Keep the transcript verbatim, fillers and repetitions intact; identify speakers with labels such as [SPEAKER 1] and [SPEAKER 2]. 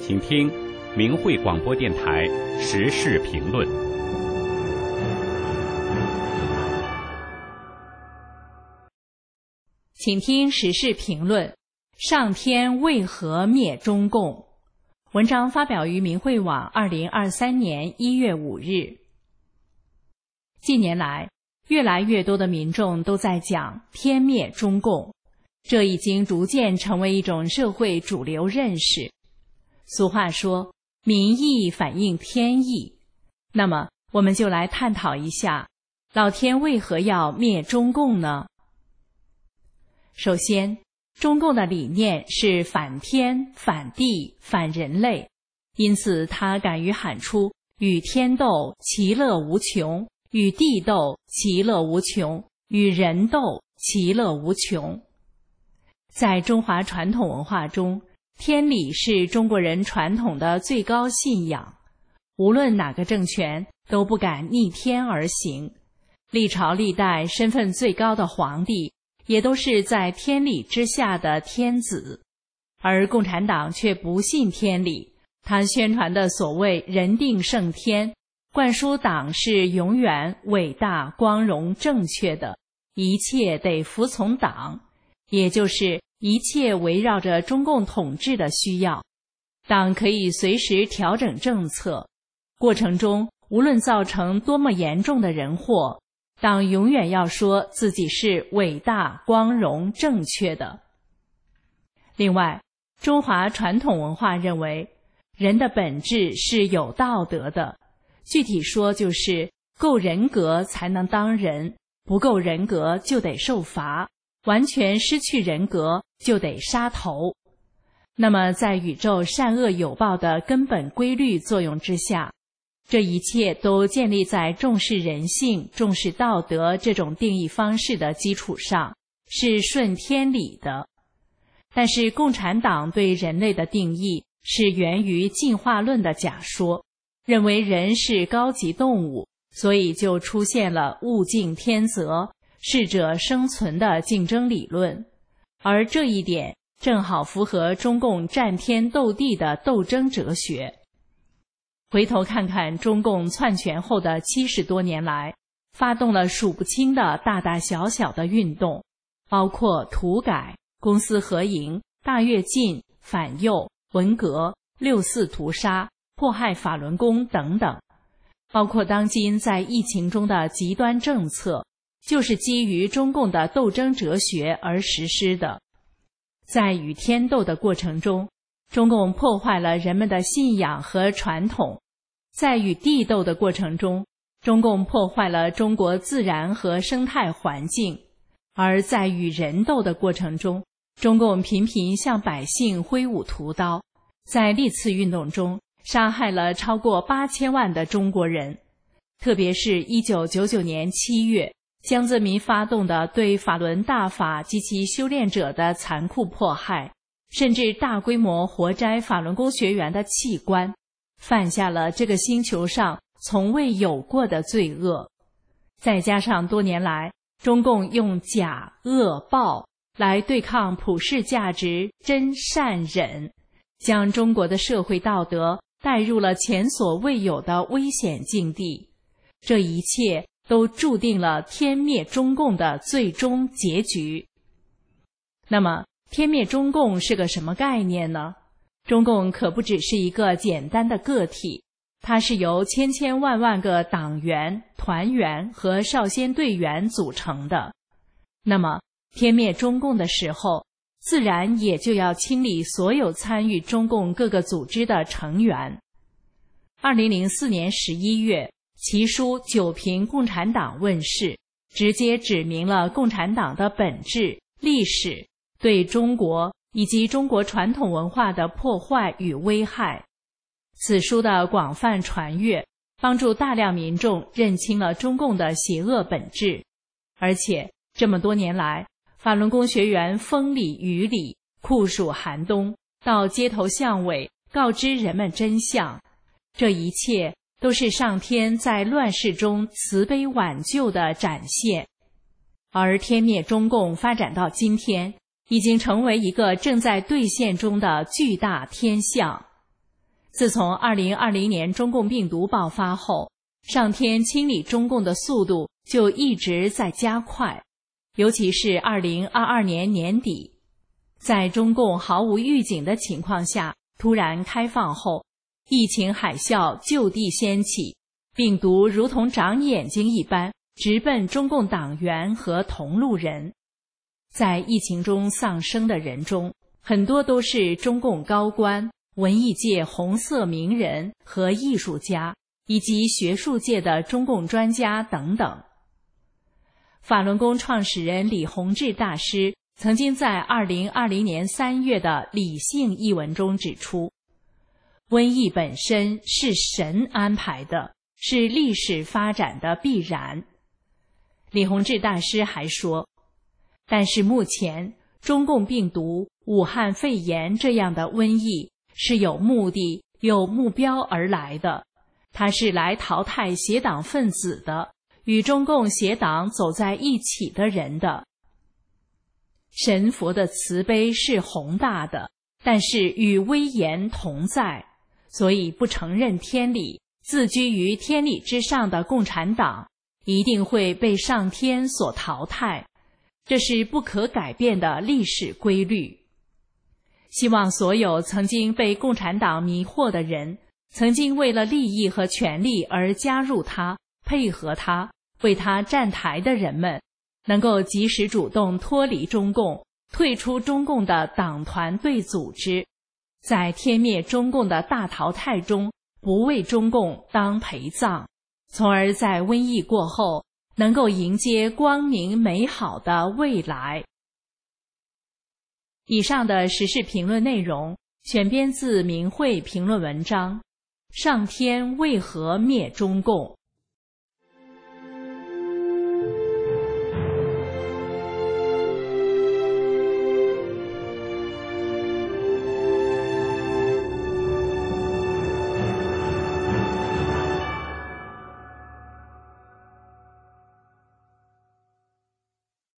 [SPEAKER 1] 请听明慧广播电台时事评论。
[SPEAKER 2] 请听时事评论：上天为何灭中共？文章发表于明慧网二零二三年一月五日。近年来，越来越多的民众都在讲天灭中共，这已经逐渐成为一种社会主流认识。俗话说，民意反映天意。那么，我们就来探讨一下，老天为何要灭中共呢？首先，中共的理念是反天、反地、反人类，因此他敢于喊出与天斗，其乐无穷；与地斗，其乐无穷；与人斗，其乐无穷。在中华传统文化中，天理是中国人传统的最高信仰，无论哪个政权都不敢逆天而行。历朝历代身份最高的皇帝也都是在天理之下的天子，而共产党却不信天理，他宣传的所谓人定胜天，灌输党是永远伟大、光荣、正确的，一切得服从党，也就是一切围绕着中共统治的需要，党可以随时调整政策，过程中无论造成多么严重的人祸，党永远要说自己是伟大、光荣、正确的。另外，中华传统文化认为，人的本质是有道德的，具体说就是够人格才能当人，不够人格就得受罚，完全失去人格就得杀头。那么，在宇宙善恶有报的根本规律作用之下，这一切都建立在重视人性、重视道德这种定义方式的基础上，是顺天理的。但是共产党对人类的定义是源于进化论的假说，认为人是高级动物，所以就出现了物竞天择、适者生存的竞争理论。而这一点正好符合中共战天斗地的斗争哲学。回头看看中共篡权后的七十多年来，发动了数不清的大大小小的运动，包括土改、公私合营、大跃进、反右、文革、六四屠杀、迫害法轮功等等，包括当今在疫情中的极端政策，就是基于中共的斗争哲学而实施的。在与天斗的过程中，中共破坏了人们的信仰和传统；在与地斗的过程中，中共破坏了中国自然和生态环境；而在与人斗的过程中，中共频频向百姓挥舞屠刀，在历次运动中杀害了超过八千万的中国人。特别是一九九九年七月，江泽民发动的对法轮大法及其修炼者的残酷迫害，甚至大规模活摘法轮功学员的器官，犯下了这个星球上从未有过的罪恶。再加上多年来中共用假、恶、暴来对抗普世价值真、善、忍，将中国的社会道德带入了前所未有的危险境地。这一切都注定了天灭中共的最终结局。那么，天灭中共是个什么概念呢？中共可不只是一个简单的个体，它是由千千万万个党员、团员和少先队员组成的。那么，天灭中共的时候，自然也就要清理所有参与中共各个组织的成员。二零零四年十一月，其书《九评共产党》问世，直接指明了共产党的本质、历史，对中国以及中国传统文化的破坏与危害。此书的广泛传阅，帮助大量民众认清了中共的邪恶本质。而且这么多年来，法轮功学员风里雨里、酷暑寒冬，到街头巷尾告知人们真相，这一切都是上天在乱世中慈悲挽救的展现。而天灭中共发展到今天，已经成为一个正在兑现中的巨大天象。 自从二零二零年中共病毒爆发后，上天清理中共的速度就一直在加快，尤其是二零二二年年底，在中共毫无预警的情况下突然开放后，疫情海啸就地掀起，病毒如同长眼睛一般直奔中共党员和同路人。在疫情中丧生的人中，很多都是中共高官、文艺界红色名人和艺术家，以及学术界的中共专家等等。法轮功创始人李洪志大师曾经在二零二零年三月的《理性》一文中指出，瘟疫本身是神安排的，是历史发展的必然。李洪志大师还说，但是目前中共病毒、武汉肺炎这样的瘟疫是有目的、有目标而来的，它是来淘汰邪党分子的，与中共邪党走在一起的人的。神佛的慈悲是宏大的，但是与威严同在，所以不承认天理，自居于天理之上的共产党一定会被上天所淘汰，这是不可改变的历史规律。希望所有曾经被共产党迷惑的人，曾经为了利益和权力而加入他、配合他、为他站台的人们，能够及时主动脱离中共，退出中共的党团队组织，在天灭中共的大淘汰中不为中共当陪葬，从而在瘟疫过后能够迎接光明美好的未来。以上的时事评论内容选编自明慧评论文章《上天为何灭中共》。